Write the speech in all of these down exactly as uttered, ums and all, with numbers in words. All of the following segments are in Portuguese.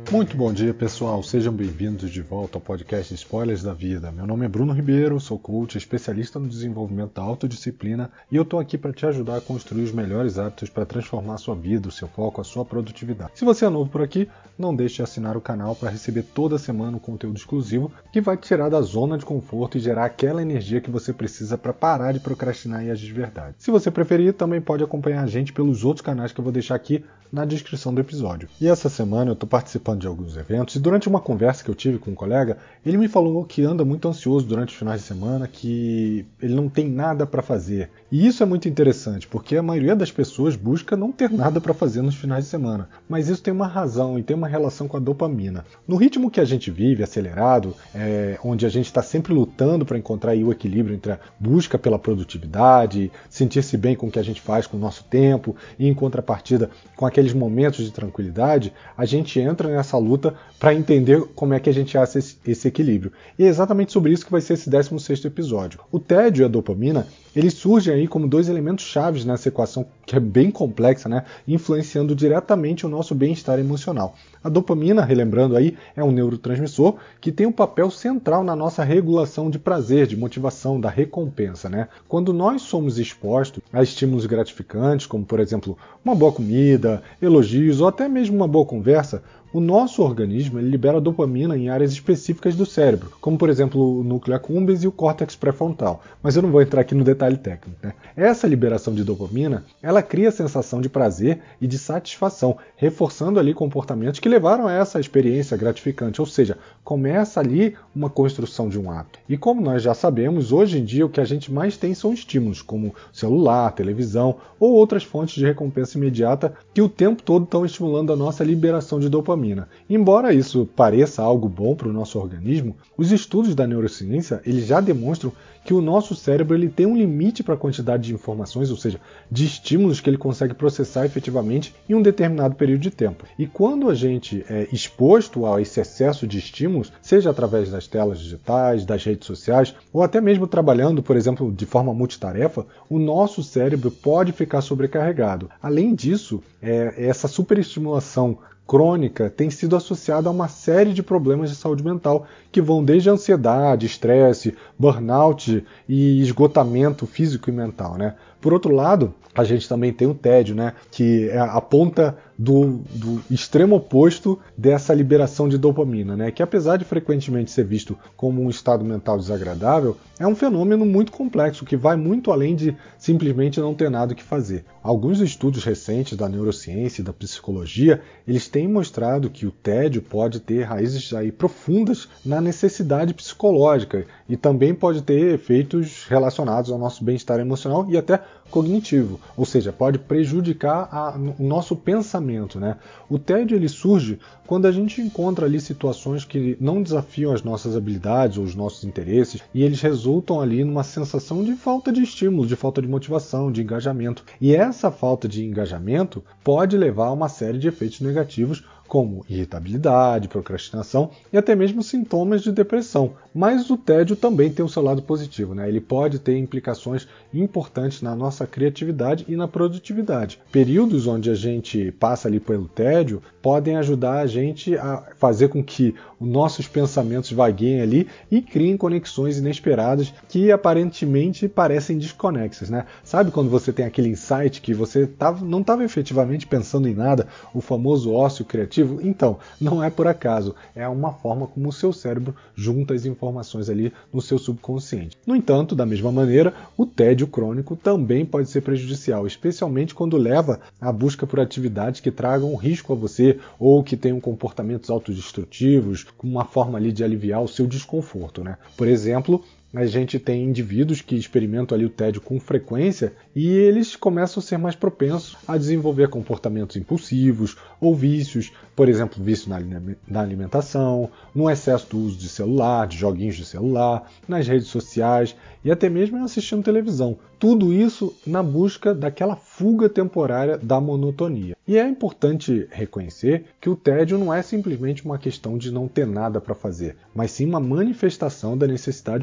Muito bom dia, pessoal. Sejam bem-vindos de volta ao podcast Spoilers da Vida. Meu nome é Bruno Ribeiro, sou coach, especialista no desenvolvimento da autodisciplina e eu estou aqui para te ajudar a construir os melhores hábitos para transformar a sua vida, o seu foco, a sua produtividade. Se você é novo por aqui, não deixe de assinar o canal para receber toda semana um conteúdo exclusivo que vai te tirar da zona de conforto e gerar aquela energia que você precisa para parar de procrastinar e agir de verdade. Se você preferir, também pode acompanhar a gente pelos outros canais que eu vou deixar aqui na descrição do episódio. E essa semana eu estou participando de alguns eventos e durante uma conversa que eu tive com um colega, ele me falou que anda muito ansioso durante os finais de semana, que ele não tem nada para fazer. E isso é muito interessante, porque a maioria das pessoas busca não ter nada para fazer nos finais de semana. Mas isso tem uma razão e tem uma relação com a dopamina. No ritmo que a gente vive, acelerado, é, onde a gente está sempre lutando para encontrar aí o equilíbrio entre a busca pela produtividade, sentir-se bem com o que a gente faz com o nosso tempo e em contrapartida com aqueles momentos de tranquilidade, a gente entra nessa luta para entender como é que a gente acha esse, esse equilíbrio. E é exatamente sobre isso que vai ser esse décimo sexto episódio. O tédio e a dopamina, eles surgem aí como dois elementos chaves nessa equação que é bem complexa, né? Influenciando diretamente o nosso bem-estar emocional. A dopamina, relembrando aí, é um neurotransmissor que tem um papel central na nossa regulação de prazer, de motivação, da recompensa, né? Quando nós somos expostos a estímulos gratificantes, como por exemplo uma boa comida, elogios ou até mesmo uma boa conversa, o nosso organismo ele libera dopamina em áreas específicas do cérebro, como por exemplo o núcleo accumbens e o córtex pré-frontal. Mas eu não vou entrar aqui no detalhe técnico, né? Essa liberação de dopamina, ela cria a sensação de prazer e de satisfação, reforçando ali comportamentos que levaram a essa experiência gratificante, ou seja, começa ali uma construção de um ato. E como nós já sabemos, hoje em dia o que a gente mais tem são estímulos, como celular, televisão ou outras fontes de recompensa imediata que o tempo todo estão estimulando a nossa liberação de dopamina. Embora isso pareça algo bom para o nosso organismo, os estudos da neurociência eles já demonstram que o nosso cérebro ele tem um limite para a quantidade de informações, ou seja, de estímulos que ele consegue processar efetivamente em um determinado período de tempo. E quando a gente é exposto a esse excesso de estímulos, seja através das telas digitais, das redes sociais, ou até mesmo trabalhando, por exemplo, de forma multitarefa, o nosso cérebro pode ficar sobrecarregado. Além disso, é, essa superestimulação crônica tem sido associada a uma série de problemas de saúde mental que vão desde ansiedade, estresse, burnout e esgotamento físico e mental, né? Por outro lado, a gente também tem o tédio, né? Que é a ponta do, do extremo oposto dessa liberação de dopamina, né? Que apesar de frequentemente ser visto como um estado mental desagradável, é um fenômeno muito complexo que vai muito além de simplesmente não ter nada o que fazer. Alguns estudos recentes da neurociência e da psicologia, eles têm mostrado que o tédio pode ter raízes aí profundas na necessidade psicológica e também pode ter efeitos relacionados ao nosso bem-estar emocional e até cognitivo, ou seja, pode prejudicar a, o nosso pensamento, né? O tédio ele surge quando a gente encontra ali situações que não desafiam as nossas habilidades ou os nossos interesses e eles resultam ali numa sensação de falta de estímulo, de falta de motivação, de engajamento. E essa falta de engajamento pode levar a uma série de efeitos negativos como irritabilidade, procrastinação e até mesmo sintomas de depressão. Mas o tédio também tem o seu lado positivo, né? Ele pode ter implicações importantes na nossa criatividade e na produtividade. Períodos onde a gente passa ali pelo tédio podem ajudar a gente a fazer com que os nossos pensamentos vagueiem ali e criem conexões inesperadas que aparentemente parecem desconexas, né? Sabe quando você tem aquele insight que você tava, não estava efetivamente pensando em nada, o famoso ócio criativo? Então, não é por acaso, é uma forma como o seu cérebro junta as informações ali no seu subconsciente. No entanto, da mesma maneira, o tédio crônico também pode ser prejudicial, especialmente quando leva à busca por atividades que tragam risco a você ou que tenham comportamentos autodestrutivos, com uma forma ali de aliviar o seu desconforto, né? Por exemplo, a gente tem indivíduos que experimentam ali o tédio com frequência e eles começam a ser mais propensos a desenvolver comportamentos impulsivos ou vícios, por exemplo, vício na alimentação, no excesso do uso de celular, de joguinhos de celular, nas redes sociais e até mesmo assistindo televisão. Tudo isso na busca daquela fuga temporária da monotonia. E é importante reconhecer que o tédio não é simplesmente uma questão de não ter nada para fazer, mas sim uma manifestação da necessidade psicológica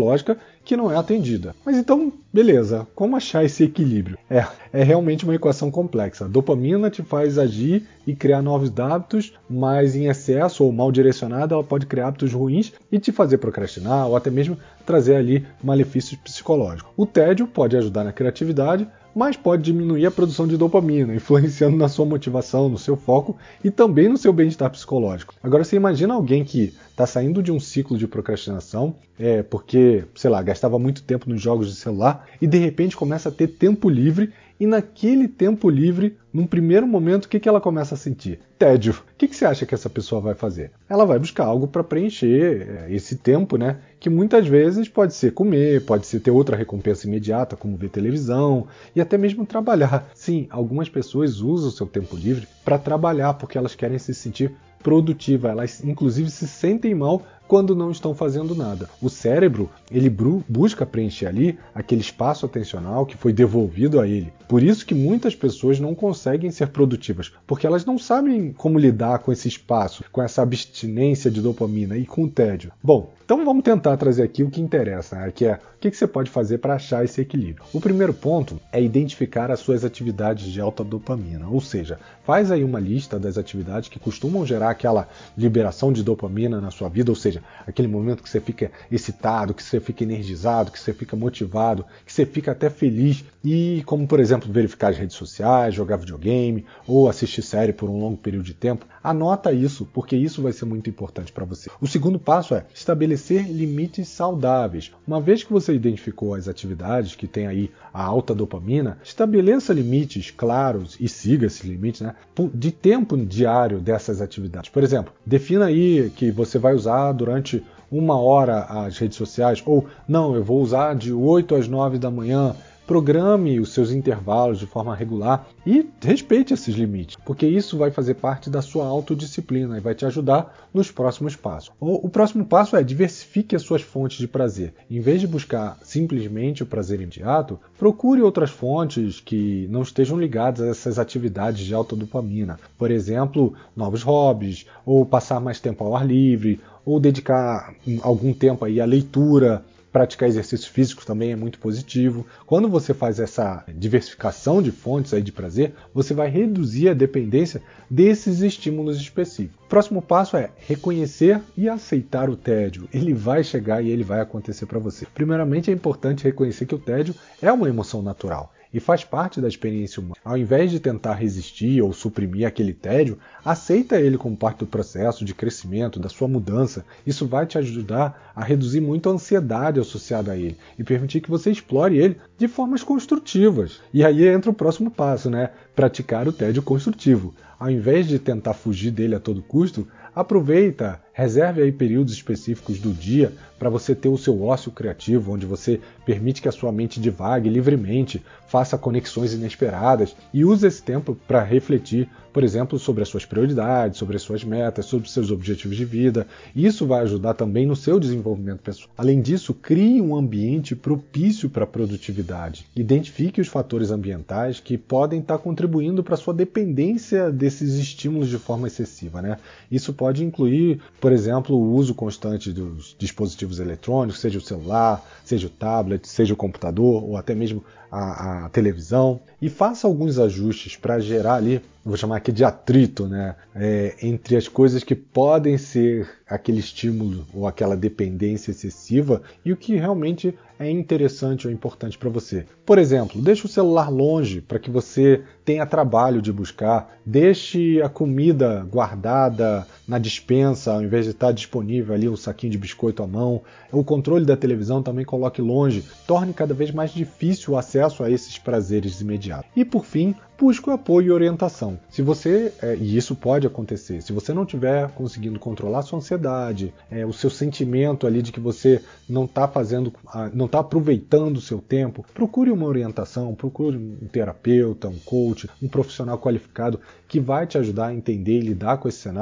psicológica que não é atendida. Mas então, beleza, como achar esse equilíbrio? É, é realmente uma equação complexa. A dopamina te faz agir e criar novos hábitos, mas em excesso ou mal direcionada ela pode criar hábitos ruins e te fazer procrastinar ou até mesmo trazer ali malefícios psicológicos. O tédio pode ajudar na criatividade, mas pode diminuir a produção de dopamina, influenciando na sua motivação, no seu foco e também no seu bem-estar psicológico. Agora, você imagina alguém que está saindo de um ciclo de procrastinação, é, porque, sei lá, gastava muito tempo nos jogos de celular e de repente começa a ter tempo livre e naquele tempo livre, num primeiro momento, o que, que ela começa a sentir? Tédio. O que, que você acha que essa pessoa vai fazer? Ela vai buscar algo para preencher esse tempo, né? Que muitas vezes pode ser comer, pode ser ter outra recompensa imediata, como ver televisão e até mesmo trabalhar. Sim, algumas pessoas usam o seu tempo livre para trabalhar porque elas querem se sentir produtiva, elas inclusive se sentem mal quando não estão fazendo nada. O cérebro, ele busca preencher ali aquele espaço atencional que foi devolvido a ele. Por isso que muitas pessoas não conseguem ser produtivas, porque elas não sabem como lidar com esse espaço, com essa abstinência de dopamina e com o tédio. Bom, então vamos tentar trazer aqui o que interessa, né? Que é o que você pode fazer para achar esse equilíbrio. O primeiro ponto é identificar as suas atividades de alta dopamina, ou seja, faz aí uma lista das atividades que costumam gerar aquela liberação de dopamina na sua vida, ou seja, aquele momento que você fica excitado, que você fica energizado, que você fica motivado, que você fica até feliz, e como por exemplo verificar as redes sociais, jogar videogame ou assistir série por um longo período de tempo. Anota isso, porque isso vai ser muito importante para você. O segundo passo é estabelecer limites saudáveis. Uma vez que você identificou as atividades que tem aí a alta dopamina, estabeleça limites claros e siga esses limites, né, de tempo diário dessas atividades. Por exemplo, defina aí que você vai usar durante uma hora as redes sociais, ou não, eu vou usar de oito às nove da manhã. Programe os seus intervalos de forma regular e respeite esses limites, porque isso vai fazer parte da sua autodisciplina e vai te ajudar nos próximos passos. O, o próximo passo é diversifique as suas fontes de prazer. Em vez de buscar simplesmente o prazer imediato, procure outras fontes que não estejam ligadas a essas atividades de alta dopamina. Por exemplo, novos hobbies, ou passar mais tempo ao ar livre, ou dedicar algum tempo aí à leitura. Praticar exercícios físicos também é muito positivo. Quando você faz essa diversificação de fontes aí de prazer, você vai reduzir a dependência desses estímulos específicos. O próximo passo é reconhecer e aceitar o tédio. Ele vai chegar e ele vai acontecer para você. Primeiramente, é importante reconhecer que o tédio é uma emoção natural e faz parte da experiência humana. Ao invés de tentar resistir ou suprimir aquele tédio, aceita ele como parte do processo de crescimento, da sua mudança. Isso vai te ajudar a reduzir muito a ansiedade associada a ele e permitir que você explore ele de formas construtivas. E aí entra o próximo passo, né? Praticar o tédio construtivo. Ao invés de tentar fugir dele a todo custo, aproveita, reserve aí períodos específicos do dia para você ter o seu ócio criativo, onde você permite que a sua mente divague livremente, faça conexões inesperadas e use esse tempo para refletir, por exemplo, sobre as suas prioridades, sobre as suas metas, sobre os seus objetivos de vida. Isso vai ajudar também no seu desenvolvimento pessoal. Além disso, crie um ambiente propício para a produtividade. Identifique os fatores ambientais que podem estar contribuindo para a sua dependência desses estímulos de forma excessiva, né? Isso pode incluir, por exemplo, o uso constante dos dispositivos eletrônicos, seja o celular, seja o tablet, seja o computador ou até mesmo a, a televisão, e faça alguns ajustes para gerar ali, vou chamar aqui de atrito, né, é, entre as coisas que podem ser aquele estímulo ou aquela dependência excessiva e o que realmente é interessante ou importante para você. Por exemplo, deixe o celular longe para que você tenha trabalho de buscar, deixe a comida guardada na despensa ao invés de estar disponível ali um saquinho de biscoito à mão, o controle da televisão também coloque longe, torne cada vez mais difícil o acesso a esses prazeres imediatos. E por fim, busque o apoio e orientação. Se você, é, e isso pode acontecer, se você não estiver conseguindo controlar a sua ansiedade, é, o seu sentimento ali de que você não está fazendo, não está aproveitando o seu tempo, procure uma orientação, procure um terapeuta, um coach, um profissional qualificado que vai te ajudar a entender e lidar com esse cenário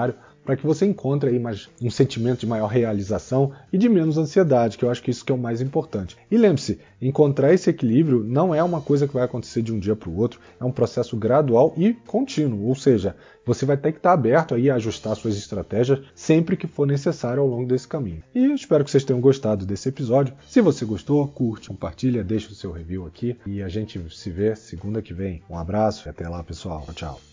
para que você encontre aí mais um sentimento de maior realização e de menos ansiedade, que eu acho que isso que é o mais importante. E lembre-se, encontrar esse equilíbrio não é uma coisa que vai acontecer de um dia para o outro, é um processo gradual e contínuo, ou seja, você vai ter que estar aberto aí a ajustar suas estratégias sempre que for necessário ao longo desse caminho. E eu espero que vocês tenham gostado desse episódio. Se você gostou, curte, compartilha, deixa o seu review aqui e a gente se vê segunda que vem. Um abraço e até lá, pessoal. Tchau.